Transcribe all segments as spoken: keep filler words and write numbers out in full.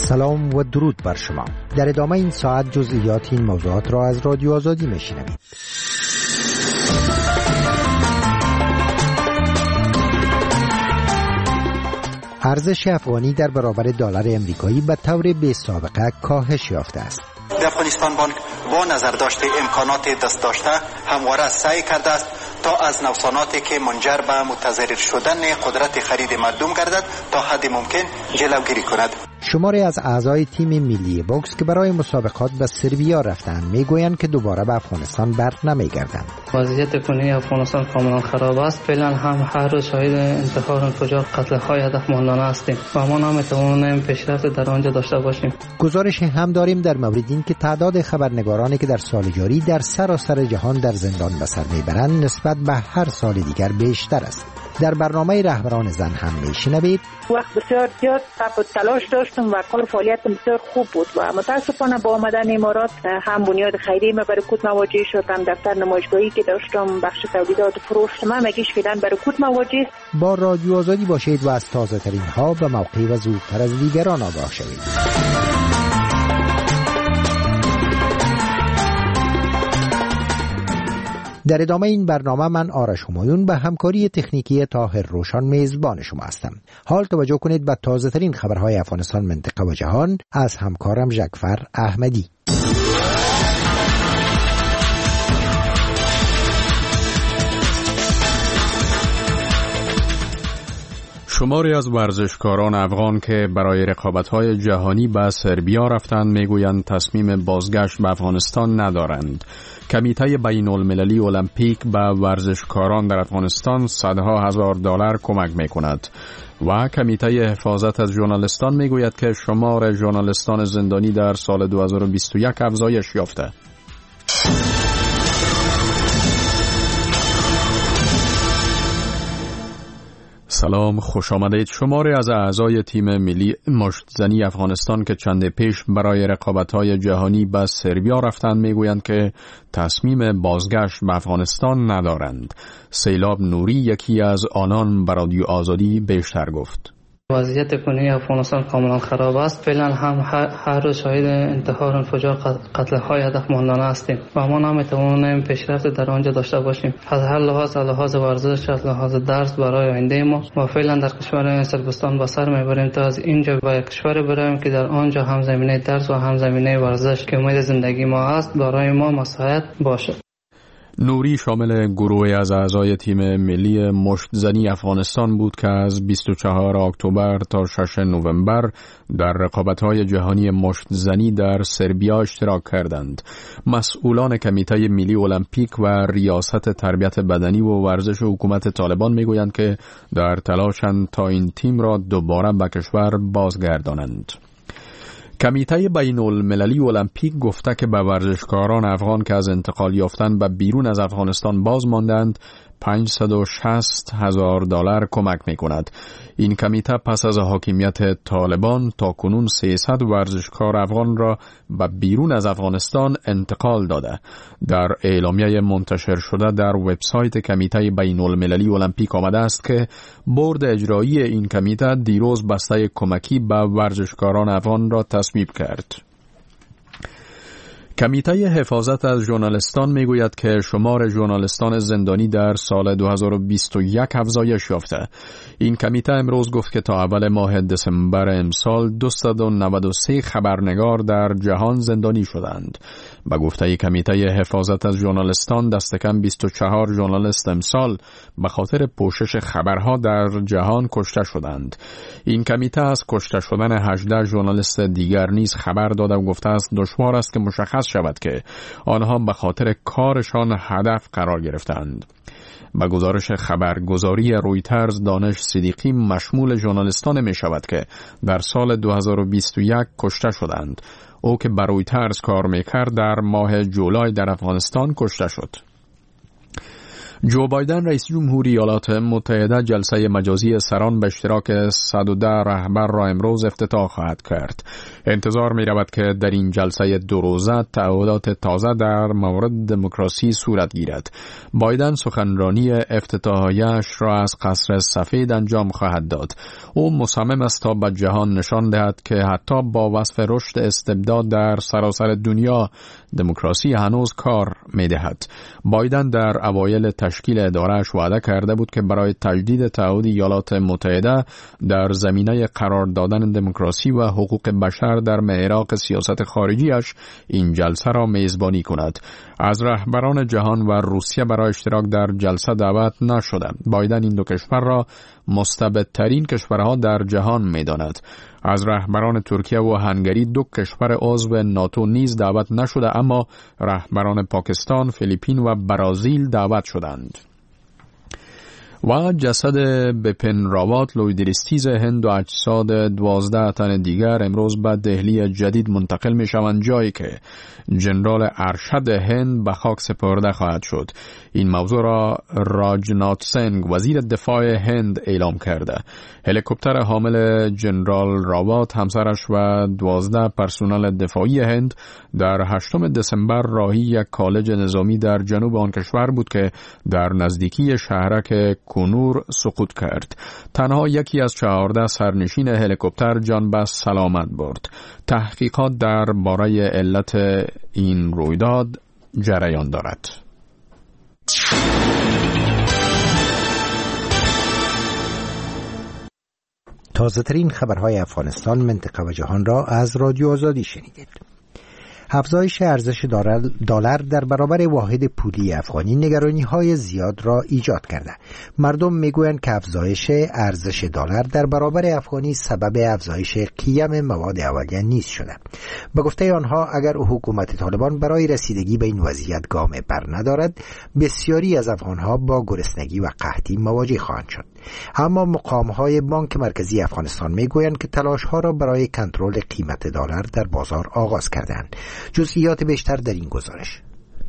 سلام و درود بر شما. در ادامه این ساعت جزئیات این موضوعات را از رادیو آزادی میشنوید. ارزش افغانی در برابر دلار امریکایی به طور بی سابقه کاهش یافته است. در افغانستان بانک با نظر داشته امکانات دست داشته همواره سعی کرده است تا از نوساناتی که منجر به متضرر شدن قدرت خرید مردم گردد تا حد ممکن جلوگیری کند. شماری از اعضای تیم ملی بوکس که برای مسابقات به سربیا رفتند میگویند که دوباره به افغانستان بر نمیگردند. وضعیت کنونی افغانستان کاملا خراب است. فعلا هم هر روز شاهد انتحار انفجار قتل های هدفمندانه هستیم و ما نمیتوانیم پیشرفت در آنجا داشته باشیم. گزارش هم داریم در مورد این که تعداد خبرنگارانی که در سال جاری در سراسر جهان در زندان به سر میبرند نسبت به هر سال دیگر بیشتر است. در برنامه رهبران زن هم میشنوید. وقت بسیار زیاد تب و تلاش داشتم و کار فعالیت بسیار خوب بود و متاسفانه با آمدن امارات هم بنیاد خیریه ما برکوت مواجه شدم. دفتر نمایشگاهی که داشتم بخش تولیدات و فروش ما مگیش فعلا برکوت مواجه. با رادیو آزادی باشید و از تازه ترین ها به موقع و زودتر از دیگران آگاه شوید. در ادامه این برنامه من آرش همایون به همکاری تکنیکی طاهر روشان میزبان شما هستم. حال توجه کنید به تازه ترین خبرهای افغانستان، منطقه و جهان از همکارم جعفر احمدی. شماری از ورزشکاران افغان که برای رقابت‌های جهانی به سربیا رفتند میگویند تصمیم بازگشت به افغانستان ندارند. کمیته بین‌المللی المپیک به ورزشکاران در افغانستان صدها هزار دلار کمک می‌کند و کمیته حفاظت از ژورنالیستان میگوید که شمار ژورنالیستان زندانی در سال دو هزار و بیست و یک افزایش یافته. سلام، خوش آمدید. شماری از اعضای تیم ملی مشت‌زنی افغانستان که چند پیش برای رقابت‌های جهانی به سربیا رفتند میگویند که تصمیم بازگشت به افغانستان ندارند. سیلاب نوری یکی از آنان به رادیو آزادی بیشتر گفت. وضعیت کنونی افغانستان کاملا خراب است. فعلا هم هر روز شاهد انتحار انفجار قتل های هدفمندانه هستیم و ما نمیتوانیم پیشرفت در آنجا داشته باشیم. از هر لحاظ، از لحاظ ورزش، از لحاظ درس برای آینده ما و فعلا در کشور سربستان به سر میبریم تا از اینجا به کشور بریم که در آنجا هم زمینه درس و هم زمینه ورزش که امید زندگی ما است برای ما مساعد باشد. نوری شامل گروهی از اعضای تیم ملی مشت‌زنی افغانستان بود که از بیست و چهارم اکتبر تا ششم نوامبر در رقابت‌های جهانی مشت‌زنی در سربیا اشتراک کردند. مسئولان کمیته ملی المپیک و ریاست تربیت بدنی و ورزش حکومت طالبان میگویند که در تلاشند تا این تیم را دوباره به کشور بازگردانند. کمیته بین‌المللی المپیک گفته که به ورزشکاران افغان که از انتقال یافتن به بیرون از افغانستان باز ماندند پانصد و شصت هزار دلار کمک می کند. این کمیته پس از حاکمیت طالبان تا کنون سیصد ورزشکار افغان را به بیرون از افغانستان انتقال داده. در اعلامیه منتشر شده در وبسایت کمیته بین‌المللی المپیک آمده است که بورد اجرایی این کمیته دیروز بسته کمکی به ورزشکاران افغان را تصویب کرد. کمیته حفاظت از ژورنالیستان میگوید که شمار ژورنالیستان زندانی در سال دو هزار و بیست و یک افزایش یافته. این کمیته امروز گفت که تا اول ماه دسامبر امسال دویست و نود و سه خبرنگار در جهان زندانی شدند. به گفته کمیته حفاظت از ژورنالیستان دست کم بیست و چهار ژورنالیست امسال به خاطر پوشش خبرها در جهان کشته شدند. این کمیته از کشته شدن هجده ژورنالیست دیگر نیز خبر داده و گفته است دشوار است که مشخص شود که آنها به خاطر کارشان هدف قرار گرفتند. به گزارش خبرگزاری رویترز دانش صدیقی مشمول ژورنالیستان می شود که در سال دو هزار و بیست و یک کشته شدند. او که بر رویترز کار می کرد در ماه جولای در افغانستان کشته شد. جو بایدن رئیس جمهوری ایالات متحده جلسه مجازی سران به اشتراک صد و ده رهبر را امروز افتتاح خواهد کرد. انتظار می رود که در این جلسه دو روزه تعهدات تازه در مورد دموکراسی صورت گیرد. بایدن سخنرانی افتتاحیه‌اش را از قصر سفید انجام خواهد داد. او مصمم است تا به جهان نشان دهد که حتی با وصف رشد استبداد در سراسر دنیا دموکراسی هنوز کار می دهد. بایدن در اوایل تشکیل اداره‌اش وعده کرده بود که برای تجدید تعهد ایالات متحده در زمینه قرار دادن دموکراسی و حقوق بشر در محراق سیاست خارجیش این جلسه را میزبانی کند. از رهبران جهان و روسیه برای اشتراک در جلسه دعوت نشدند. بایدن این دو کشور را مستبدترین کشورها در جهان می‌داند. از رهبران ترکیه و هنگری، دو کشور عضو ناتو نیز دعوت نشده، اما رهبران پاکستان، فیلیپین و برزیل دعوت شدند. و جسد بپن راوت لویدریستیز هند و اجساد دوازده تن دیگر امروز به دهلی جدید منتقل می شوند، جایی که جنرال ارشد هند به خاک سپرده خواهد شد. این موضوع را راجنات سنگ وزیر دفاع هند اعلام کرده. هلیکوپتر حامل جنرال راوت، همسرش و دوازده پرسنل دفاعی هند در هشتم دسامبر راهی یک کالج نظامی در جنوب آن کشور بود که در نزدیکی شهرک کنور سقوط کرد. تنها یکی از چهارده سرنشین هلیکوپتر جان به سلامت برد. تحقیقات در باره علت این رویداد جریان دارد. تازه ترین خبرهای افغانستان، منطقه و جهان را از رادیو آزادی شنیدید. افزایش ارزش دلار در برابر واحد پولی افغانی نگرانی‌های زیاد را ایجاد کرده. مردم میگویند که افزایش ارزش دلار در برابر افغانی سبب افزایش قیم مواد اولیه نیز شده. به گفته آنها، اگر حکومت طالبان برای رسیدگی به این وضعیت گام بر ندارد، بسیاری از افغانها با گرسنگی و قحطی مواجه خواهند شد. اما مقام‌های بانک مرکزی افغانستان میگویند که تلاش‌ها را برای کنترل قیمت دلار در بازار آغاز کردند. جزئیات بیشتر در این گزارش.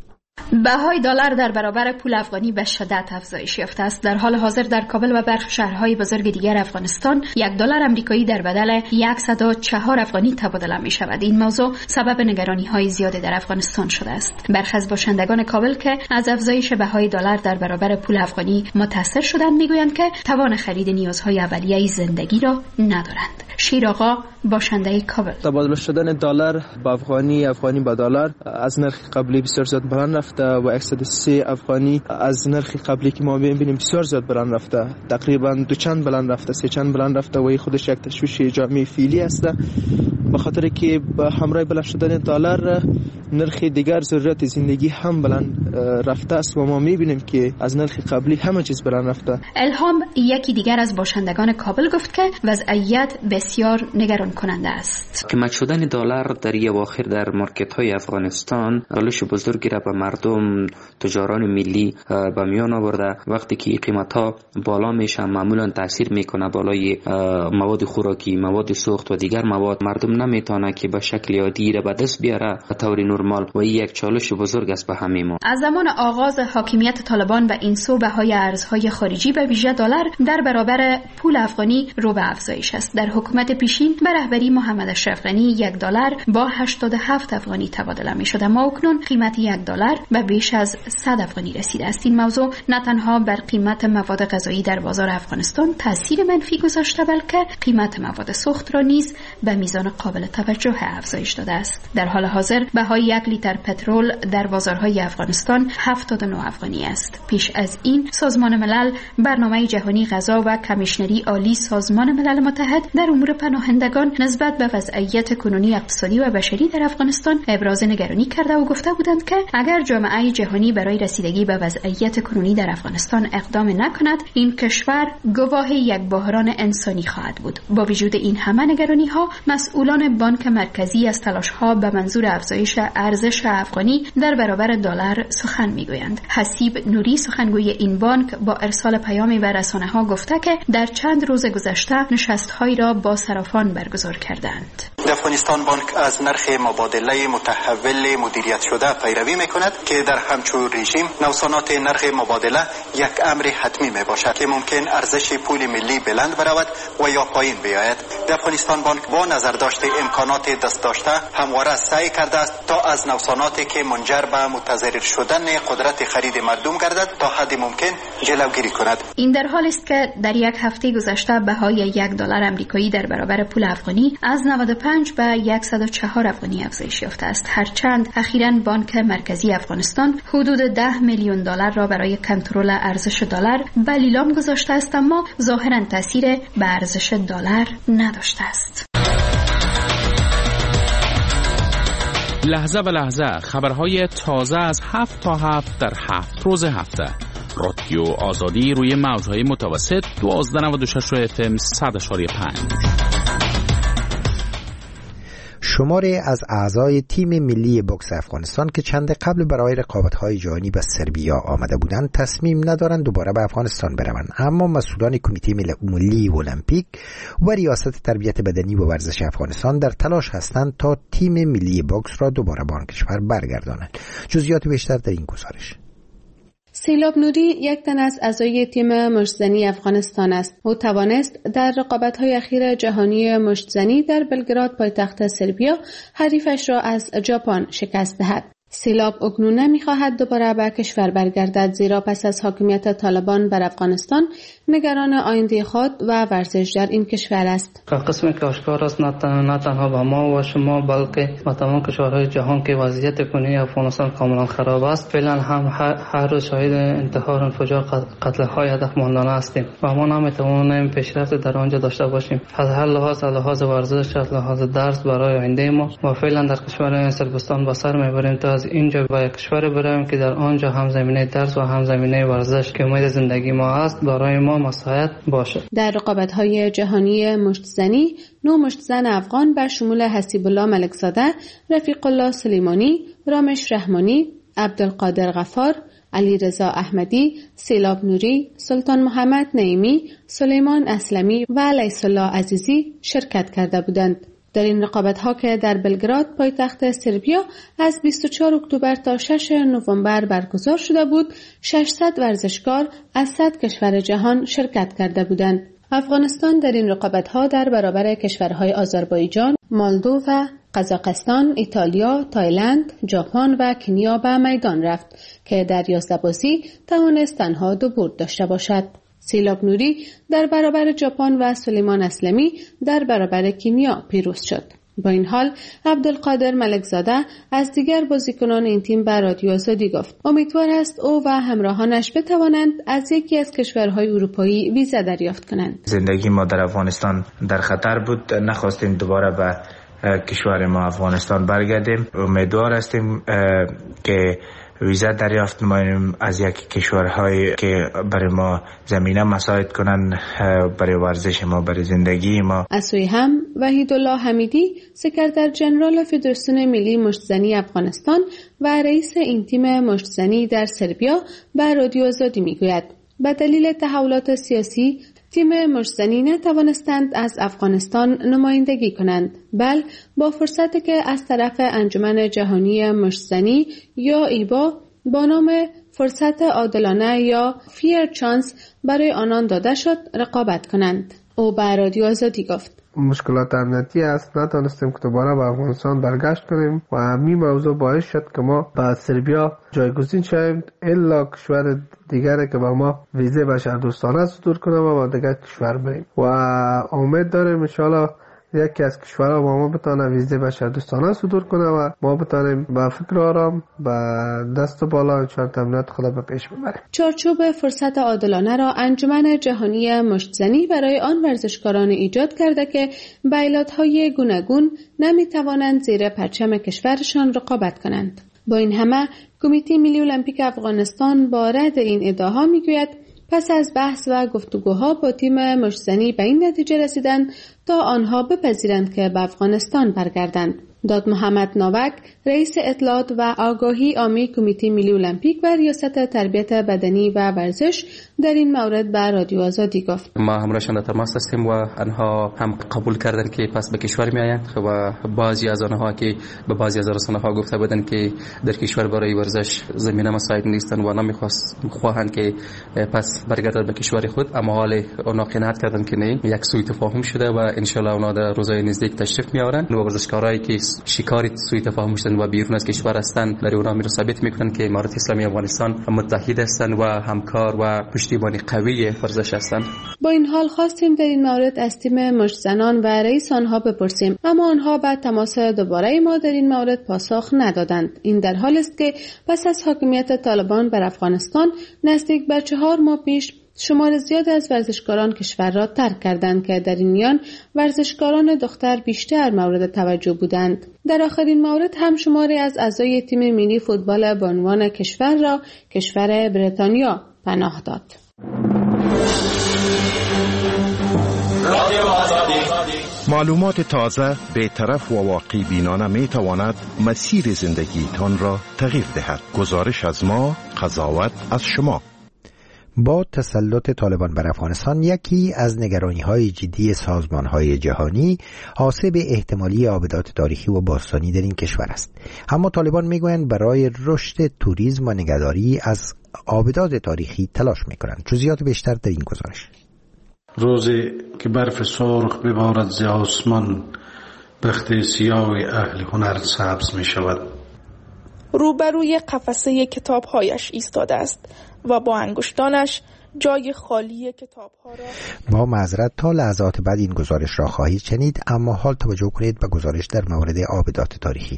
بهای دلار در برابر پول افغانی به شدت افزایش یافته است. در حال حاضر در کابل و برخی شهرهای بزرگ دیگر افغانستان یک دلار آمریکایی در بدل صد و چهار افغانی تبادله می شود. این موضوع سبب نگرانی‌های زیادی در افغانستان شده است. برخی از باشندگان کابل که از افزایش بهای دلار در برابر پول افغانی متاثر شدند میگویند که توان خرید نیازهای اولیه زندگی را ندارند. شیر آقا، باشنده کابل: تبادله شدن دلار با افغانی، افغانی با دلار از نرخ قبلی بسیار زیاد بالا رفته و صد و سه افغانی از نرخ قبلی که ما ببینیم بسیار زیاد بالا رفته، تقریبا دو چند بالا رفته، سه چند بالا رفته و این خودش یک تشویش جامعه فعلی است، به خاطر که به همراه بالا شدن دلار نرخ دیگر ضرورت زندگی هم بلند رفته است و ما میبینیم که از نرخ قبلی همه چیز بلند رفته. الهام، یکی دیگر از باشندگان کابل، گفت که وضعیت بسیار نگران کننده است. کمک شدن دلار در یه واخر در مارکت های افغانستان چالش بزرگی را به مردم، تجاران ملی به میان آورده. وقتی که قیمت ها بالا میشه معمولا تاثیر میکنه بالای مواد خوراکی، مواد سوخت و دیگر مواد. مردم نمیتونه که به شکل عادی را به دست بیاره به طور نرمال و این یک چالش بزرگ است به همه ما. از زمان آغاز حاکمیت طالبان به این سو بهای ارزهای خارجی به ویژه دلار در برابر پول افغانی رو به افزایش است. در حکومت پیشین به رهبری محمد اشرف غنی یک دلار با هشتاد و هفت افغانی تبادله می شد، اما اکنون قیمت یک دلار به بیش از صد افغانی رسیده است. این موضوع نه تنها بر قیمت مواد غذایی در بازار افغانستان تاثیر منفی گذاشته، بلکه قیمت مواد سوخت را نیز به میزان قابل توجه افزایش داده است. در حال حاضر بهای یک لیتر پترول در بازارهای افغانستان هفتاد و نه افغانی است. پیش از این سازمان ملل، برنامه جهانی غذا و کمیشنری عالی سازمان ملل متحد در امور پناهندگان نسبت به وضعیت کنونی اقتصادی و بشری در افغانستان ابراز نگرانی کرده و گفته بودند که اگر جامعه جهانی برای رسیدگی به وضعیت کنونی در افغانستان اقدام نکند، این کشور گواه یک بحران انسانی خواهد بود. با وجود این همه نگرانی‌ها، مسئولان بانک مرکزی از تلاش‌ها به منظور افزایش ارزش افغانی در برابر دلار سخن میگویند. حسیب نوری، سخنگوی این بانک، با ارسال پیامی به رسانه‌ها گفته که در چند روز گذشته نشست‌هایی را با صرافان برگزار کردند. افغانستان بانک از نرخ مبادله متحول مدیریت شده پیروی میکند که در همچون رژیم نوسانات نرخ مبادله یک امر حتمی می باشد که ممکن ارزش پول ملی بلند برود و یا پایین بیاید. افغانستان بانک با نظر داشته امکانات دست داشته همواره سعی کرده است تا از نوساناتی که منجر به متضرر شدن قدرت خرید مردم گردد تا حد ممکن جلوگیری کند. این در حالی است که در یک هفته گذشته بهای یک دلار آمریکایی در برابر پول افغانی از نود و پنج به صد و چهار افغانی افزایش یافته است. هرچند اخیراً بانک مرکزی افغانستان حدود ده میلیون دلار را برای کنترل ارزش دلار به لیلام گذاشته است، اما ظاهراً تاثیر به ارزش دلار نداشته است. لحظه به لحظه خبرهای تازه از هفت تا هفت در هفت روز هفته. رادیو آزادی روی موجهای متوسط دوازده نود و شش اف ام صد و پنج. شماری از اعضای تیم ملی بوکس افغانستان که چند قبل برای رقابت‌های جهانی به سربیا آمده بودند تصمیم ندارند دوباره به افغانستان بروند، اما مسئولان کمیته ملی المپیک و ریاست تربیت بدنی و ورزش افغانستان در تلاش هستند تا تیم ملی بوکس را دوباره به آن کشور برگردانند. جزئیات بیشتر در این گزارش. سیلاب نوری یک تن از اعضای تیم مشت‌زنی افغانستان است. او توانست در رقابت‌های اخیر جهانی مشت‌زنی در بلگراد پایتخت سربیا حریفش را از ژاپن شکست دهد. سیلاب اکنون نمی‌خواهد دوباره به کشور برگردد، زیرا پس از حاکمیت طالبان بر افغانستان نگران آینده خود و ورزش در این کشور است. قسمی که آشکار است نه تنها با ما و شما بلکه با تمام کشورهای جهان که وضعیت کنونی افغانستان کاملا خراب است. فعلا هم هر روز شاهد انتحار انفجار قتل های هدفمندانه هستیم و ما نمی‌توانیم پیشرفت در آنجا داشته باشیم. از هر لحاظ، از لحاظ ورزش، از لحاظ درس برای آینده ما و فعلا در کشور سربستان به سر میبریم تا از اینجا به کشور بریم که در آنجا هم زمینه درس و هم زمینه ورزش که امید زندگی ما است برای ما مساعد باشد. در رقابت‌های جهانی مشت‌زنی نو مشت‌زن افغان به شمول حسیب الله ملکزاده، رفیق الله سلیمانی، رامش رحمانی، عبدالقادر غفار، علی رضا احمدی، سیلاب نوری، سلطان محمد نعیمی، سلیمان اسلمی و لیس الله عزیزی شرکت کرده بودند. در این رقابت‌ها که در بلگراد پایتخت سربیا از بیست و چهار اکتبر تا شش نوامبر برگزار شده بود، ششصد ورزشکار از صد کشور جهان شرکت کرده بودند. افغانستان در این رقابت‌ها در برابر کشورهای آذربایجان، مالدو و قزاقستان، ایتالیا، تایلند، ژاپن و کنیا به میدان رفت که در یازده بازی توانست تنها دو برد داشته باشد. سیلاب نوری در برابر ژاپن و سلیمان اسلمی در برابر کنیا پیروز شد. با این حال عبدالقادر ملکزاده از دیگر بازیکنان این تیم به رادیو آزادی گفت امیدوار است او و همراهانش بتوانند از یکی از کشورهای اروپایی ویزا دریافت کنند. زندگی ما در افغانستان در خطر بود، نخواستیم دوباره به کشور ما افغانستان برگردیم. امیدوار هستیم که ویزا دریافت نماییم از یک کشورهایی که برای ما زمینه مساعد کنند برای ورزش ما، برای زندگی ما. از سوی هم وحیدالله حمیدی، سکرتر ژنرال فدراسیون ملی مشت‌زنی افغانستان و رئیس این تیم مشت‌زنی در سربیا به رادیو آزادی میگوید به دلیل تحولات سیاسی تیم مشت‌زنی نتوانستند از افغانستان نمایندگی کنند، بل با فرصتی که از طرف انجمن جهانی مشت‌زنی یا ایبا با نام فرصت عادلانه یا فیر چانس برای آنان داده شد رقابت کنند. او به رادیو آزادی گفت مشکلات امنیتی است، نتونستیم که دوباره به افغانستان برگشت کنیم و همین موضوع باعث شد که ما به سربیا جایگزین شویم الا کشور دیگری که با ما ویزه بشردوستانه صدور کنه و با دیگر کشور بریم و امید داریم ان شاءالله یکی از کشورها با ما بتونه ویزه بشردوستانه صدور کنه و ما بتونیم با فکر آرام با دست بالا انشاءالله امنیت خود به پیش ببریم. چارچوب فرصت عادلانه را انجمن جهانی مشت‌زنی برای آن ورزشکاران ایجاد کرده که به علتهای گوناگون نمیتوانند زیر پرچم کشورشان رقابت کنند. با این همه کمیته ملی المپیک افغانستان با رد این ادعاها میگوید پس از بحث و گفتگوها با تیم مشت‌زنی به این نتیجه رسیدند تا آنها بپذیرند که به افغانستان برگردند. داد محمد ناوک رئیس اطلاعات و آگاهی عامی کمیته ملی المپیک و ریاست تربیت بدنی و ورزش در این مورد به رادیو آزادی گفت: ما همراهشان در تماس هستیم و آنها هم قبول کردن که پس به کشور میآیند و بعضی از آنها که به بعضی از رسانه‌ها گفته بودند که در کشور برای ورزش زمینه مساعد نیستند و نمیخواست خواهند که پس برگردد به کشور خود، اما حال آنها قناعت کردند که نه، یک سوء تفاهم شده و ان شاء الله آنها در روزهای نزدیک تشریف میآورند و ورزشکارایی که شکار سوء تفاهم شدند و بیرون از کشور هستند در اونها می ثابت میکنند که امارات اسلامی افغانستان متحد هستند و همکار و پشتیبانی قوی ورزش هستند. با این حال خواستیم در این مورد از تیم مشت زنان و رئیس آنها بپرسیم، اما آنها بعد تماس دوباره ما در این مورد پاسخ ندادند. این در حالی است که پس از حاکمیت طالبان بر افغانستان نزدیک به چهار ماه پیش شمار زیاد از ورزشکاران کشور را ترک کردند که در این میان ورزشکاران دختر بیشتر مورد توجه بودند. در آخرین مورد هم شماری از اعضای تیم ملی فوتبال بانوان کشور را کشور بریتانیا پناه داد. معلومات تازه، بی‌طرف و واقع بینانه می تواند مسیر زندگیتان را تغییر دهد. گزارش از ما، قضاوت از شما. با تسلط طالبان بر افغانستان یکی از نگرانی‌های جدی سازمان‌های جهانی آسیب احتمالی عابدات تاریخی و باستانی در این کشور است. اما طالبان می‌گویند برای رشد توریسم و نگهداری از عابدات تاریخی تلاش می‌کنند. جزئیات بیشتر در این گزارش. روزی که برف سرخ ببارد ز آسمان، بخت سیاه اهل هنر سبز می‌شود. روبروی قفسه کتاب‌هایش ایستاده است و با انگشتانش جای خالی کتاب‌ها را با معذرت تا لحظات بعد این گزارش را خواهید شنید، اما حال توجه کنید به گزارش در مورد عابدات تاریخی.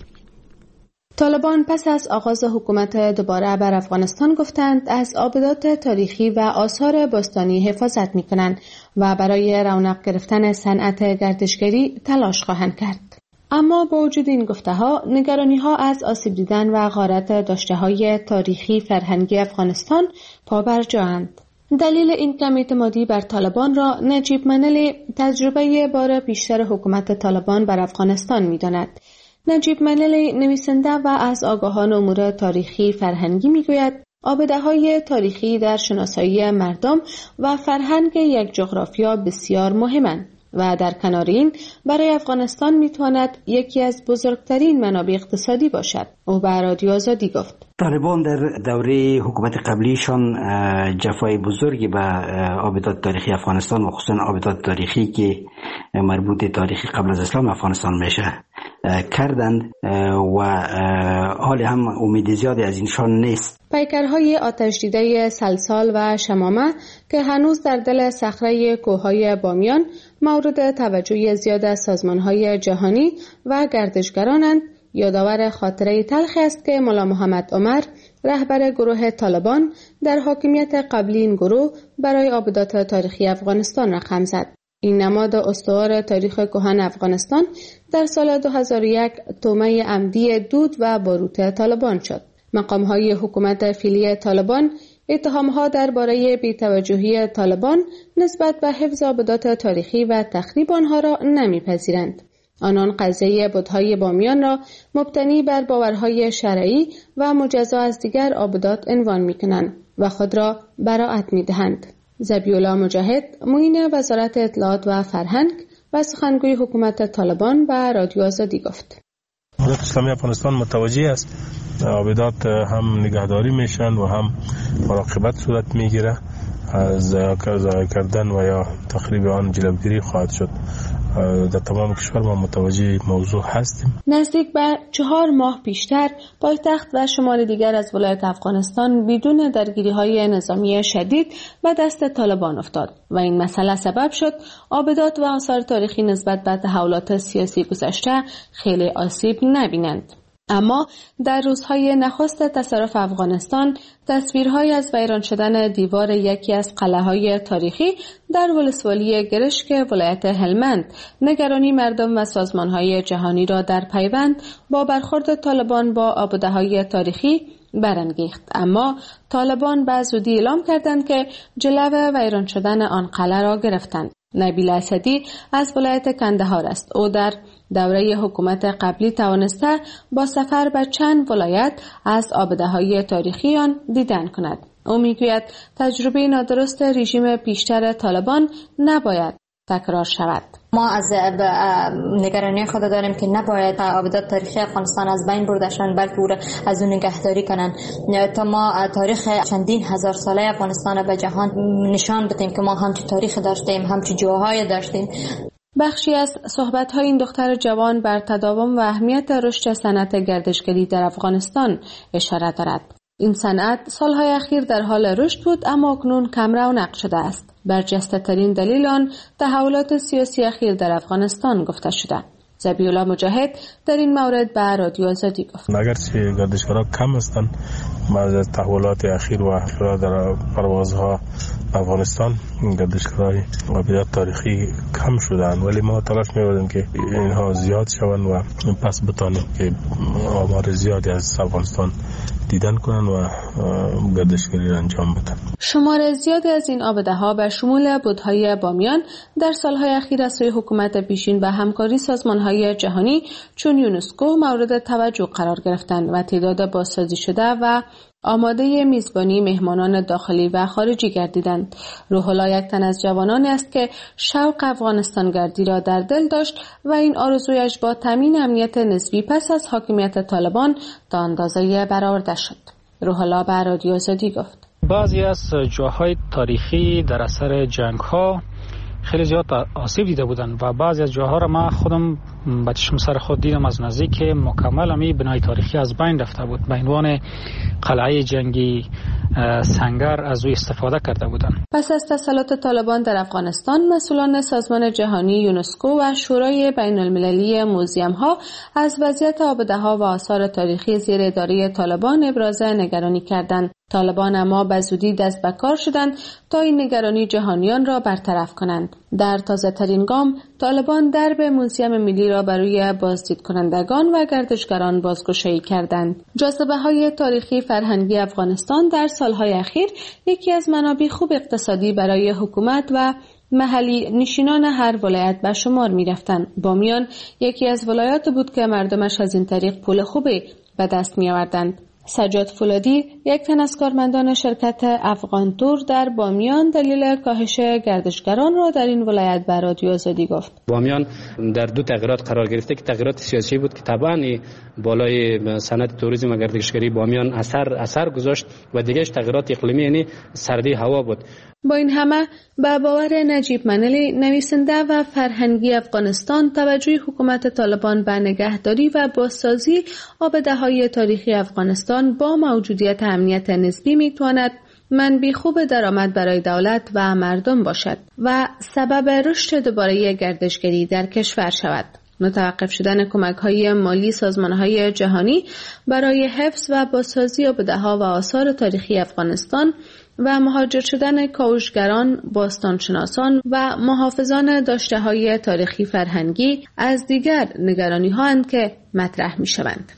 طالبان پس از آغاز حکومت دوباره بر افغانستان گفتند از عابدات تاریخی و آثار باستانی حفاظت می‌کنند و برای رونق گرفتن صنعت گردشگری تلاش خواهند کرد. اما با وجود این گفته‌ها، نگرانی‌ها از آسیب دیدن و غارت داشته‌های تاریخی فرهنگی افغانستان پابرجااند. دلیل این کم اعتمادی بر طالبان را نجیب منلی تجربه بار بیشتر حکومت طالبان بر افغانستان می‌داند. نجیب منلی نویسنده و از آگاهان امور تاریخی فرهنگی می‌گوید عابده‌های تاریخی در شناسایی مردم و فرهنگ یک جغرافیا بسیار مهمند و در کنار این برای افغانستان میتواند یکی از بزرگترین منابع اقتصادی باشد. او به رادیو آزادی گفت: طالبان در دوره حکومت قبلیشان جفای بزرگی به عابدات تاریخی افغانستان و خصوصا عابدات تاریخی که مربوط تاریخی قبل از اسلام افغانستان میشه کردند و حال هم امید زیادی از اینشان نیست. پیکرهای آتش دیده سلسال و شمامه که هنوز در دل صخره کوههای بامیان مورد توجه زیاد از سازمانهای جهانی و گردشگرانند، یادآور خاطره تلخی است که ملا محمد عمر رهبر گروه طالبان در حاکمیت قبلی این گروه برای عابدات تاریخی افغانستان رقم زد. این نماد استوار تاریخ کهن افغانستان در سال دو هزار و یک تومه عمدی دود و باروت طالبان شد. مقام‌های حکومت فعلی طالبان اتهام‌ها درباره بی‌توجهی طالبان نسبت به حفظ عابدات تاریخی و تخریب آنها را نمی‌پذیرند. آنان قضیه بت‌های بامیان را مبتنی بر باورهای شرعی و مجزا از دیگر عابدات عنوان می‌کنند و خود را براءت می‌دهند. ذبیح‌الله مجاهد، معین وزارت اطلاعات و فرهنگ و سخنگوی حکومت طالبان به رادیو آزادی گفت: دولت اسلامی افغانستان متوجه است عابدات هم نگهداری میشن و هم مراقبت صورت میگیره، از ضایع کردن و یا تخریب آن جلوگیری خواهد شد. در تمام کشور ما متوجه موضوع هستیم. نزدیک به چهار ماه پیشتر پایتخت و شمال دیگر از ولایت افغانستان بدون درگیری‌های نظامی شدید به دست طالبان افتاد و این مسئله سبب شد عابدات و آثار تاریخی نسبت به تحولات سیاسی گذشته خیلی آسیب نبینند. اما در روزهای نخست تصرف افغانستان تصویرهای از ویران شدن دیوار یکی از قلعه‌های تاریخی در ولسوالی گرشک ولایت هلمند نگرانی مردم و سازمانهای جهانی را در پیوند با برخورد طالبان با عابده‌های تاریخی برانگیخت. اما طالبان به زودی اعلام کردند که جلو ویران شدن آن قلعه را گرفتند. نبیل اسدی از ولایت کندهار است. او در دوره حکومت قبلی توانسته با سفر به چند ولایت از آبده‌های تاریخی آن دیدن کند. او میگوید تجربه نادرست رژیم پیشتر طالبان نباید تکرار شود. ما از نگرانی خود داریم که نباید آبدات تاریخی افغانستان از بین بردشن، بلکه او را از اون نگهداری کنن تا ما تاریخ چندین هزار ساله افغانستان را به جهان نشان بدیم که ما همچین تاریخ داشتیم، همچین جوهای داشتیم. بخشی از صحبت‌های این دختر جوان بر تداوم و اهمیت رشد صنعت گردشگری در افغانستان اشاره دارد. این صنعت سالهای اخیر در حال رشد بود، اما اکنون کم رونق شده است. برجسته ترین دلیل آن تحولات سیاسی اخیر در افغانستان گفته شده. ذبیح الله مجاهد در این مورد به رادیو آزادی گفت: اگرچه گردشگران کم هستند، از تحولات اخیر و در پروازها افغانستان گردشگرای آبدات تاریخی کم شدند، ولی ما تلاش می‌کنیم که اینها زیاد شوند و پس بتانیم که آمار زیادی از افغانستان دیدن کنند و گردشگری را انجام بدن. شمار زیادی از این آبده‌ها به شمول بودهای بامیان در سالهای اخیر از سوی حکومت پیشین و همکاری سازمان‌های جهانی چون یونسکو مورد توجه قرار گرفتند و تعداد بازسازی شده و آماده میزبانی مهمانان داخلی و خارجی گردیدند. روح الله یک تن از جوانانی است که شوق افغانستان گردی را در دل داشت و این آرزویش با تامین امنیت نسبی پس از حاکمیت طالبان تا اندازه برآورده شد. روح الله به رادیو آزادی گفت: بعضی از جاهای تاریخی در اثر جنگ‌ها خیلی زیاد آسیب دیده بودن و بعضی از جاها را من خودم با چشم سر خود دیدم از نزدیک مکمل امی بنای تاریخی از بین رفته بود. به عنوان قلعه جنگی سنگر از او استفاده کرده بودند. پس از تسلط طالبان در افغانستان، مسئولان سازمان جهانی یونسکو و شورای بین المللی موزیم ها از وضعیت آبده‌ها و آثار تاریخی زیر اداره طالبان ابراز نگرانی کردند. طالبان اما به زودی دست به کار شدند تا این نگرانی جهانیان را برطرف کنند. در تازه ترین گام، طالبان درب موزیم ملی را برای بازدید کنندگان و گردشگران بازگشایی کردند. جاذبه های تاریخی فرهنگی افغانستان در سالهای اخیر یکی از منابع خوب اقتصادی برای حکومت و محلی نشینان هر ولایت به شمار می رفتند. بامیان یکی از ولایات بود که مردمش از این طریق پول خوبی به دست می آوردند. سجاد فولادی، یک تن از کارمندان شرکت افغان تور در بامیان، دلیل کاهش گردشگران را در این ولایت به رادیو آزادی گفت: بامیان در دو تغییرات قرار گرفته که تغییرات سیاسی بود که طبعا بالای صنعت توریسم و گردشگری بامیان اثر اثر گذاشت و دیگهش تغییرات اقلیمی، یعنی سردی هوا بود. با این همه به باور نجیب منلی، نویسنده و فرهنگی افغانستان، توجه حکومت طالبان به نگهداری و بازسازی آبده‌های تاریخی افغانستان با موجودیت امنیت نسبی میتواند منبع خوب درآمد برای دولت و مردم باشد و سبب رشد دوباره گردشگری در کشور شود. متوقف شدن کمک‌های مالی سازمان‌های جهانی برای حفظ و بازسازی آبده‌ها و آثار تاریخی افغانستان و مهاجر شدن کاوشگران، باستانشناسان و محافظان داشته‌های تاریخی فرهنگی از دیگر نگرانی‌ها اند که مطرح می‌شوند.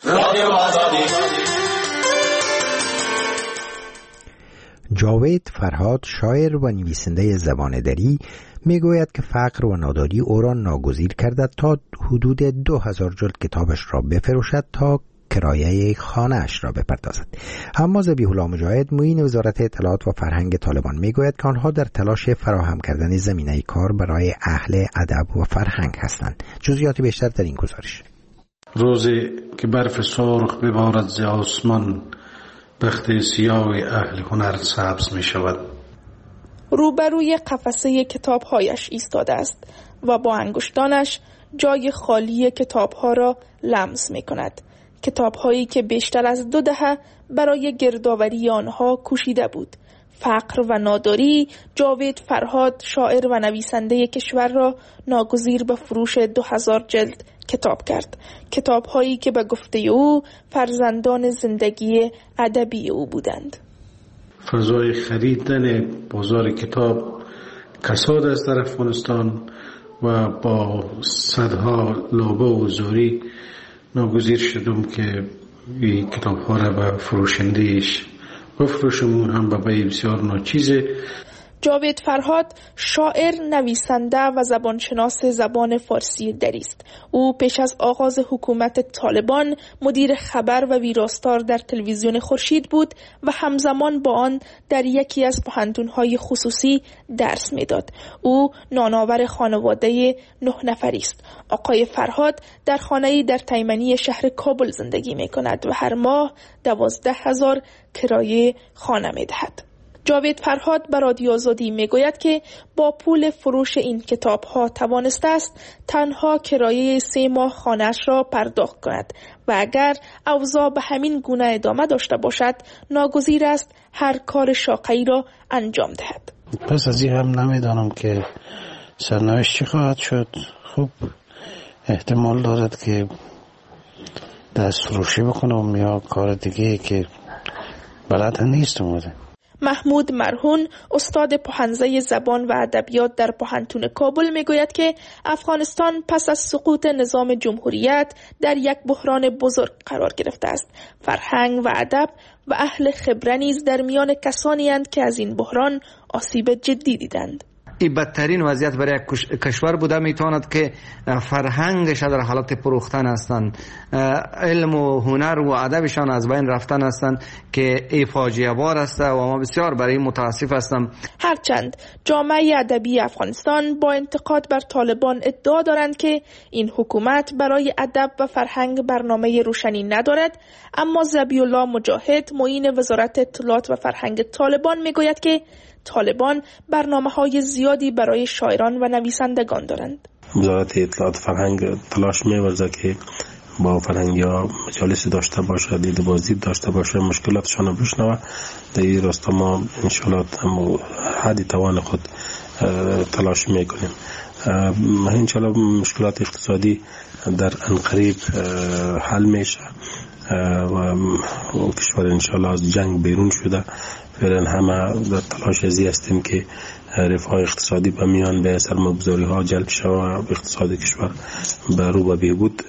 جاوید فرهاد، شاعر و نویسنده زبان دری، میگوید که فقر و ناداری او را ناگزیر کرده تا حدود دو هزار جلد کتابش را بفروشد تا کرایه خانه‌اش را بپردازد. اما ذبیح الله مجاهد، معین وزارت اطلاعات و فرهنگ طالبان، میگوید که آنها در تلاش فراهم کردن زمینه کار برای اهل ادب و فرهنگ هستند. جزئیات بیشتر در این گزارش. روزی که برف سرخ ببارد ز آسمان، بخت سیاه اهل هنر سبز می شود. روبروی قفسه کتابهایش ایستاده است و با انگشتانش جای خالی کتابها را لمس می کند. کتابهایی که بیشتر از دو دهه برای گردآوری آنها کوشیده بود. فقر و ناداری جاوید فرهاد، شاعر و نویسنده کشور را ناگزیر به فروش دو هزار جلد کتاب کرد. کتابهایی که به گفته او فرزندان زندگی ادبی او بودند. فضای خریدن بازار کتاب کساد است در افغانستان و با صدها لابه و زوری ناگزیر شدم که این کتاب ها را به فروشندهش بفروشم، هم به بسیار ناچیزه. جاوید فرهاد شاعر، نویسنده و زبانشناس زبان فارسی دری است. او پیش از آغاز حکومت طالبان مدیر خبر و ویراستار در تلویزیون خورشید بود و همزمان با آن در یکی از پوهنتون‌های خصوصی درس می‌داد. او نانآور خانواده نه نفری است. آقای فرهاد در خانه‌ای در تیمنی شهر کابل زندگی می‌کند و هر ماه دوازده هزار کرایه خانه می‌دهد. جاوید فرهاد به رادیو آزادی میگوید که با پول فروش این کتاب ها توانسته است تنها کرایه سه ماه خانه‌اش را پرداخت کند و اگر اوضاع به همین گونه ادامه داشته باشد ناگزیر است هر کار شاقه‌ای را انجام دهد. پس از این هم نمیدانم که سرنوشت چی خواهد شد. خوب احتمال دارد که دست فروشی بکنم یا کار دیگه که بلد نیست اومده. محمود مرهون استاد پوهنځی زبان و ادبیات در پوهنتون کابل میگوید که افغانستان پس از سقوط نظام جمهوریت در یک بحران بزرگ قرار گرفته است. فرهنگ و ادب و اهل خبره نیز در میان کسانی اند که از این بحران آسیب جدی دیدند. این بدترین وضعیت برای کشور بوده. میتواند که فرهنگش در حالت پروختن هستند، علم و هنر و ادبشان از بین رفتن هستند که ای فاجعه بار است و ما بسیار برای متاسف هستم. هرچند جامعه ادبی افغانستان با انتقاد بر طالبان ادعا دارند که این حکومت برای ادب و فرهنگ برنامه روشنی ندارد، اما ذبیح الله مجاهد معین وزارت اطلاعات و فرهنگ طالبان میگوید که طالبان برنامه‌های زیادی برای شاعران و نویسندگان دارند. وزارت اطلاعات فرهنگ تلاش می‌ورزد که با فرهنگی‌ها مجالس داشته باشه، دید بازدید داشته باشه، مشکلاتشان رو بشنوه. در این راستا ما انشالله هم حدی توان خود تلاش میکنیم. انشالله مشکلات اقتصادی در انقریب حل میشه و کشور انشالله از جنگ بیرون شده. فعلا همه در تلاش ازی هستیم که رفاه اقتصادی به میان به سرمایه‌گذاری ها جلب شود و اقتصاد کشور به رو به بهبود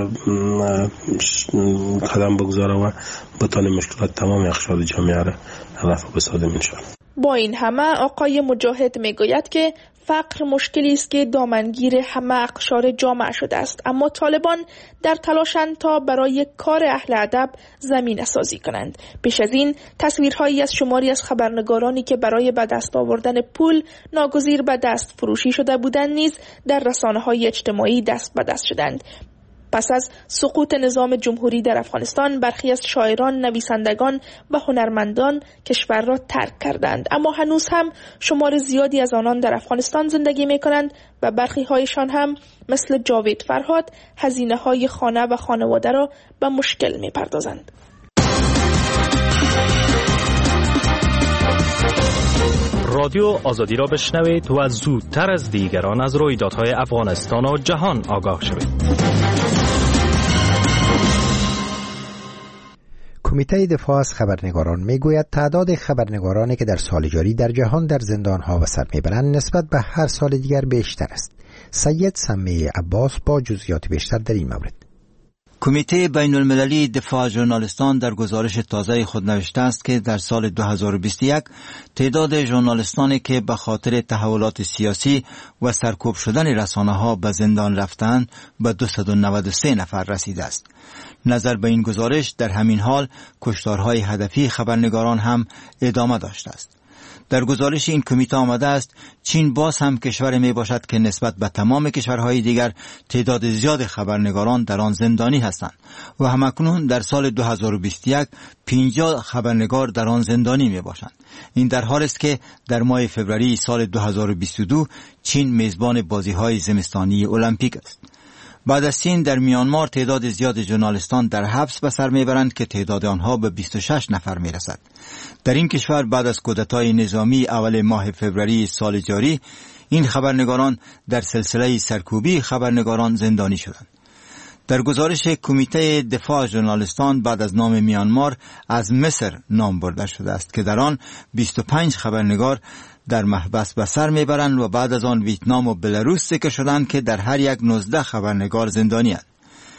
قدم بگذاره و بتونه مشکلات تمام اقشار جامعه را رفع بسازیم انشاءالله. با این همه آقای مجاهد میگوید که فقر مشکلی است که دامنگیر همه اقشار جامعه شده است، اما طالبان در تلاشند تا برای کار اهل ادب زمینه سازی کنند. پیش از این تصویرهایی از شماری از خبرنگارانی که برای به دست آوردن پول ناگزیر به دست فروشی شده بودند نیز در رسانه‌های اجتماعی دست به دست شدند. پس از سقوط نظام جمهوری در افغانستان برخی از شاعران، نویسندگان و هنرمندان کشور را ترک کردند، اما هنوز هم شمار زیادی از آنان در افغانستان زندگی می کنند و برخی هایشان هم مثل جاوید فرهاد هزینه های خانه و خانواده را به مشکل می پردازند. رادیو آزادی را بشنوید و زودتر از دیگران از رویدادهای افغانستان و جهان آگاه شوید. کمیته دفاع از خبرنگاران میگوید تعداد خبرنگارانی که در سال جاری در جهان در زندانها و سر میبرند نسبت به هر سال دیگر بیشتر است. سید سمیع عباس با جزئیات بیشتر در این مورد. کمیته بین المللی دفاع ژورنالیستان در گزارش تازه خود نوشته است که در سال دو هزار و بیست و یک تعداد ژورنالیستانی که به خاطر تحولات سیاسی و سرکوب شدن رسانه‌ها به زندان رفتند به دویست و نود و سه نفر رسیده است. نظر به این گزارش در همین حال کشتارهای هدفی خبرنگاران هم ادامه داشته است. در گزارش این کمیته آمده است چین باز هم کشور می باشد که نسبت به تمام کشورهای دیگر تعداد زیاد خبرنگاران در آن زندانی هستند و همکنون در سال دو هزار و بیست و یک پنجاه خبرنگار در آن زندانی می باشند. این در حالی است که در ماه فوریه سال دو هزار و بیست و دو چین میزبان بازی‌های زمستانی المپیک است. بعد از چین در میانمار تعداد زیاد ژورنالیستان در حبس به سر میبرند که تعداد آنها به بیست و شش نفر میرسد. در این کشور بعد از کودتای نظامی اول ماه فوریه سال جاری این خبرنگاران در سلسله سرکوبی خبرنگاران زندانی شدند. در گزارش کمیته دفاع ژورنالیستان بعد از نام میانمار از مصر نام برده شده است که در آن بیست و پنج خبرنگار در محبس به سر میبرند و بعد از آن ویتنام و بلاروس ذکر شدند که در هر یک نوزده خبرنگار زندانی اند.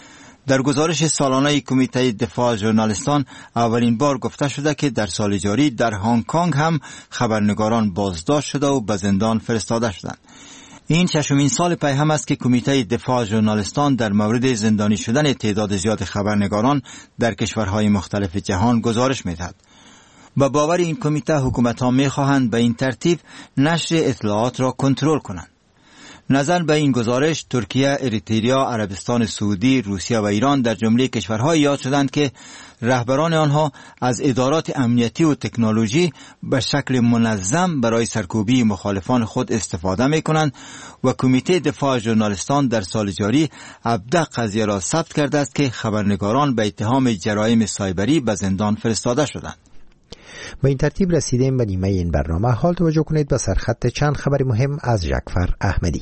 در گزارش سالانه کمیته دفاع ژورنالیستان اولین بار گفته شده که در سال جاری در هنگ کنگ هم خبرنگاران بازداشت شده و به زندان فرستاده شدند. این ششمین سال پی هم است که کمیته دفاع ژورنالیستان در مورد زندانی شدن تعداد زیاد خبرنگاران در کشورهای مختلف جهان گزارش می‌دهد. با باور این کمیته حکومت‌ها می‌خواهند به این ترتیب نشر اطلاعات را کنترل کنند. نظر به این گزارش ترکیه، اریتریا، عربستان سعودی، روسیه و ایران در جمله کشورهای یاد شدند که رهبران آنها از ادارات امنیتی و تکنولوژی به شکل منظم برای سرکوبی مخالفان خود استفاده می‌کنند و کمیته دفاع ژورنالیستان در سال جاری ابداع قضیه را ثبت کرده است که خبرنگاران به اتهام جرایم سایبری به زندان فرستاده شدند. با این ترتیب رسیدیم به نیمه این برنامه. حال توجه کنید به سرخط چند خبر مهم از جعفر احمدی.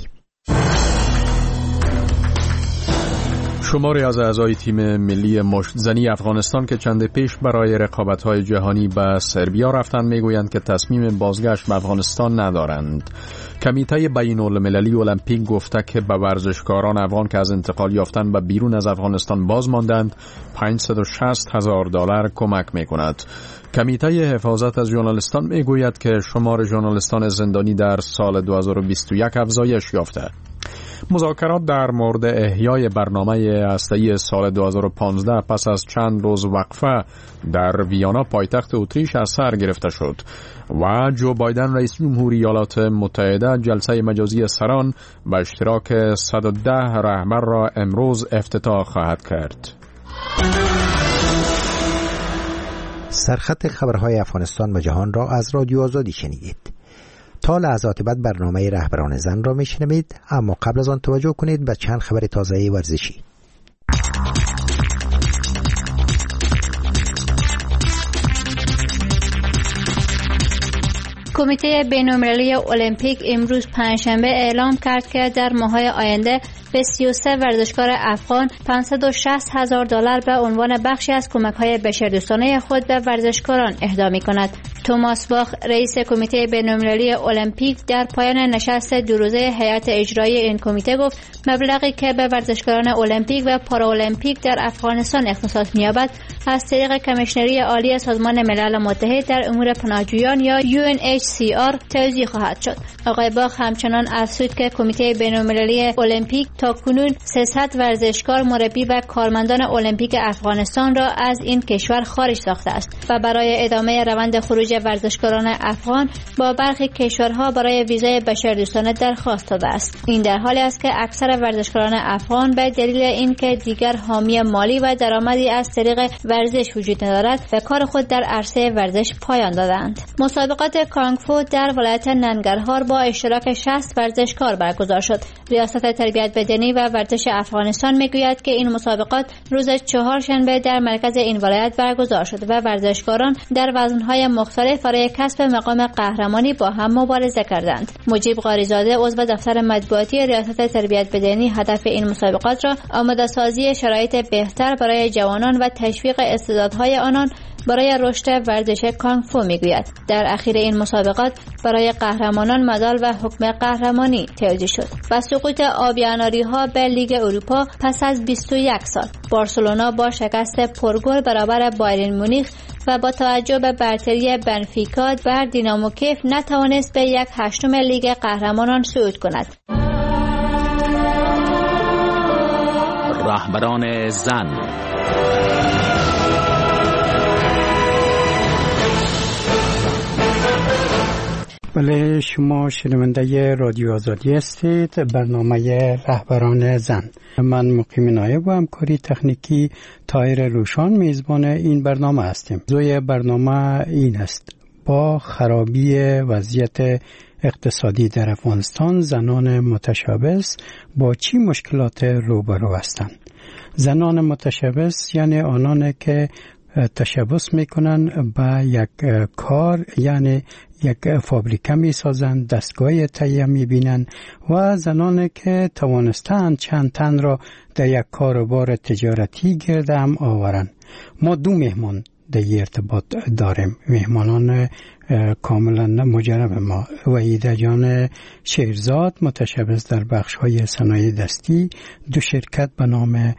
شماری از اعضای تیم ملی مشت‌زنی افغانستان که چند پیش برای رقابت‌های جهانی به سربیا رفتند میگویند که تصمیم بازگشت به افغانستان ندارند. کمیته بین‌المللی المپیک گفته که به ورزشکاران افغان که از انتقال یافتن به بیرون از افغانستان باز ماندند پانصد و شصت هزار دلار کمک می‌کند. کمیته حفاظت از ژورنالیستان میگوید که شمار ژورنالیستان زندانی در سال دو هزار و بیست و یک افزایش یافته. مذاکرات در مورد احیای برنامه هسته‌ای سال دو هزار و پانزده پس از چند روز وقفه در ویانا پایتخت اتریش از سر گرفته شد و جو بایدن رئیس جمهوری ایالات متحده جلسه مجازی سران به اشتراک صد و ده رهبر را امروز افتتاح خواهد کرد. سرخط خبرهای افغانستان و جهان را از رادیو آزادی شنیدید. تا لحظات بعد برنامه رهبران زن را میشنوید، اما قبل از آن توجه کنید به چند خبر تازه ورزشی. کمیته بین‌المللی المپیک امروز پنجشنبه اعلام کرد که در ماه‌های آینده به سی و سه ورزشکار افغان پانصد و شصت هزار دلار به عنوان بخشی از کمک‌های بشردوستانه خود به ورزشکاران اهدا می‌کند. توماس باخ رئیس کمیته بین‌المللی المپیک در پایان نشست دو روزه هیئت اجرایی این کمیته گفت مبلغی که به ورزشکاران المپیک و پارالمپیک در افغانستان اختصاص می‌یابد از طریق کمیشنری عالی سازمان ملل متحد در امور پناهجویان یا یو ان اچ سی آر توزیع خواهد شد. آقای باخ همچنان افزود که کمیته بین‌المللی المپیک تاکنون سیصد ورزشکار، مربی و کارمندان المپیک افغانستان را از این کشور خارج ساخته است و برای ادامه روند خروج ورزشکاران افغان با برخی کشورها برای ویزای بشردوستانه درخواست داده است. این در حالی است که اکثر ورزشکاران افغان به دلیل اینکه دیگر حامی مالی و درآمدی از طریق ورزش وجود ندارد به کار خود در عرصه ورزش پایان دادند. مسابقات کانگ فو در ولایت ننگرهار با اشتراک شصت ورزشکار برگزار شد. ریاست تربیت بدنی و ورزش افغانستان میگوید که این مسابقات روز چهارشنبه در مرکز این ولایت برگزار شد و ورزشکاران در وزن‌های مختلف برای کسب مقام قهرمانی با هم مبارزه کردند. مجیب قاریزاده عضو دفتر مطبوعاتی ریاست تربیت بدنی هدف این مسابقات را آماده سازی شرایط بهتر برای جوانان و تشویق استعدادهای آنان برای رشد ورزش کانگ فو میگوید. در اخیر این مسابقات برای قهرمانان مدال و حکم قهرمانی توزیع شد. با سقوط آبیاناری ها به لیگ اروپا پس از بیست و یک سال، بارسلونا با شکست پرگل برابر بایرن مونیخ و با توجه به برتری بنفیکا بر دینامو کیف نتوانست به یک هشتم لیگ قهرمانان صعود کند. رهبران زن. بله، شما شنونده رادیو آزادی هستید، برنامه رهبران زن. من مقیم نایب و همکاری تکنیکی طاهر روشان میزبان این برنامه هستیم. موضوع برنامه این است: با خرابی وضعیت اقتصادی در افغانستان زنان متشبث با چی مشکلات روبرو هستند؟ زنان متشبث یعنی آنان که تشبث میکنن به یک کار، یعنی یک فابریکه میسازند، دستگاه تهیه میبینن، و زنان که توانستند چند تن را در یک کاروبار تجارتی گرد هم آورند. ما دو مهمان در ارتباط داریم، مهمانان کاملا مجرب ما: وحیده جان شیرزاد، متشبث در بخش های صنایع دستی، دو شرکت به نام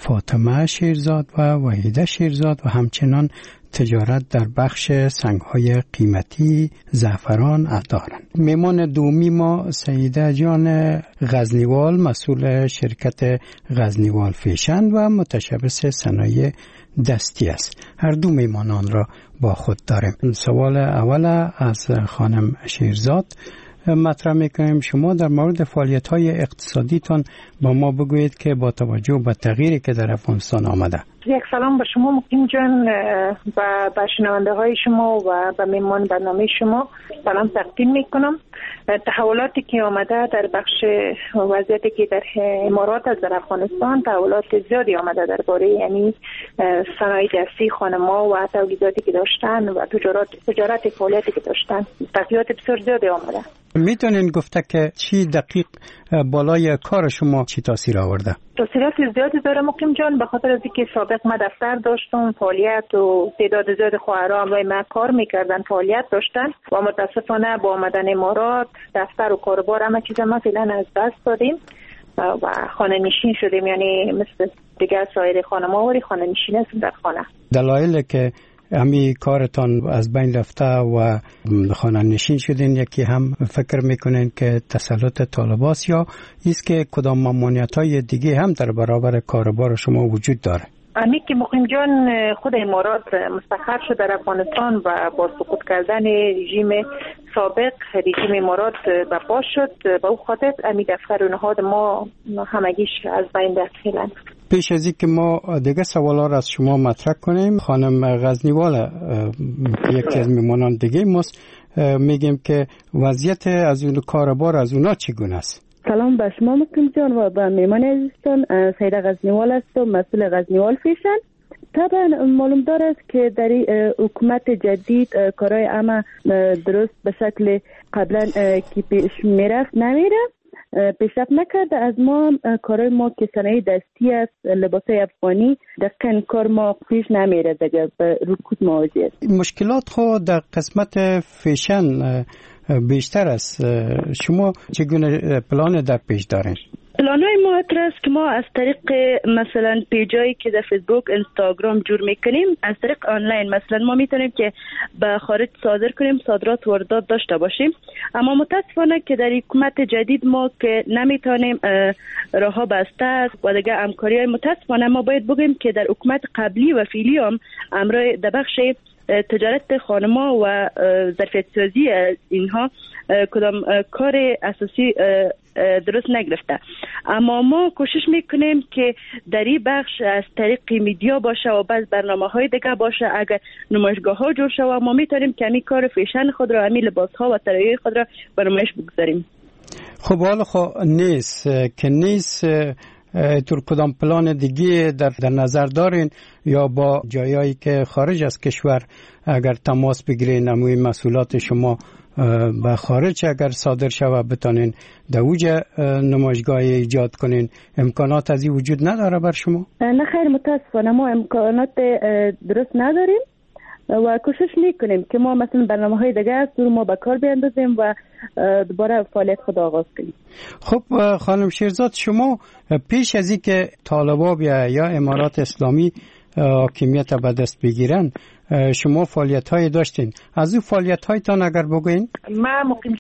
فاطمه شیرزاد و وحیده شیرزاد و همچنان تجارت در بخش سنگ‌های قیمتی زعفران دارند. میمان دومی ما سیده جان غزنیوال، مسئول شرکت غزنیوال فیشن و متشبث صنایع دستی است. هر دو میمانان را با خود داریم. سوال اول از خانم شیرزاد مطرح میکنیم. شما در مورد فعالیت‌های اقتصادیتان با ما بگویید که با توجه به تغییری که در افغانستان آمده. یک سلام به شما مقیم جان و به شنونده های شما و به میمان برنامه شما سلام تقدیم میکنم. تحولاتی که آمده در بخش وضعیتی که در امارات از در افغانستان تحولات زیادی آمده درباره یعنی صنایع دستی خانم‌ها و تولیداتی که داشتن و تجارت تجارت فعالیتی که داشتن تغییرات بسیار زیادی آمده. میتونین گفته که چی دقیق بالای کار شما چی تاثیر آورده؟ تاثیرات زیادی داره مقیم جان، به خاطر از اینکه سابق ما دفتر داشتم فعالیت و تعداد زیاد خواهرام و ما کار میکردن فعالیت داشتن و متاسفانه با آمدن امارات دفتر و کاربار همه چیز ما فعلا از دست دادیم و خانه نشین شدیم، یعنی مثل دیگه سایر خانم‌ها ولی خانه نشین هستیم در خانه. دلایل که امی کارتان از بین رفته و خانه نشین شدین، یکی هم فکر میکنین که تسلط طالباست یا ایست که کدام ممانعت‌های دیگه هم در برابر کاربار شما وجود داره؟ امی که مقیم جان خود امارات مستقر شد در افغانستان و با سقوط کردن رژیم سابق رژیم امارات برپا شد، به او خاطر امی دفتر و نهاد ما همگیش از بین رفت فعلا. پیش از اینکه ما دیگه سوالا را از شما مطرح کنیم، خانم غزنیوال یکی از میمانان دیگه ماست، میگیم که وضعیت از اون کاربار از اونا چگونه است؟ سلام به شما مکرم جان و به میمان عزیزتان. سیده غزنیوال هستم، مسئول غزنیوال فیشن. طبعا معلوم دار است که در حکومت جدید کارهای اما درست به شکل قبلا که پیش میرفت نمیره، پیشرفت نکرده. از ما کارهای ما که صنایع دستی است، لباسای افغانی، دقیقاً کار ما پیش نمیره دیگه، به رکود مواجه است. مشکلات خود در قسمت فیشن بیشتر است. شما چگونه پلان در پیش دارین؟ پلانای ما است که ما از طریق مثلا پیجایی که در فیسبوک، اینستاگرام جور میکنیم، از طریق آنلاین مثلا ما میتونیم که به خارج صادر کنیم، صادرات واردات داشته باشیم. اما متاسفانه که در حکومت جدید ما که نمیتونیم، راهها بسته است و دیگه همکاری های متاسفانه ما باید بگیم که در حکومت قبلی و فعلی هم امرای در بخش تجارت خانما و ظرفیت سازی اینها کدام کار اساسی درست نگرفته. اما ما کوشش میکنیم که در این بخش از طریق میدیا باشه و بعض برنامه های دیگه باشه، اگر نمایشگاه ها جور شود ما میتونیم که همین کار فیشن خود را، همین لباس ها و طرحهای خود را به نمایش بگذاریم. خب حالا خب نیست که نیست تر کدام پلان دیگه در, در نظر دارین یا با جایایی که خارج از کشور اگر تماس بگیرین اموی مسئولات شما به خارج اگر صادر شود بتانین در اوجه نمایشگاه ایجاد کنین، امکانات از این وجود نداره بر شما؟ نه خیر، متاسفانه ما امکانات درست نداریم و کوشش میکنیم که ما مثلا برنامه های دیگه از رو ما به کار بیاندازیم و دوباره فعالیت خود آغاز کنیم. خب خانم شیرزاد، شما پیش از این که طالبا بیا یا امارات اسلامی حاکمیت به دست بگیرن شما فعالیت های داشتین، از اون فعالیت هایتان اگر بگوین؟ ما مقیم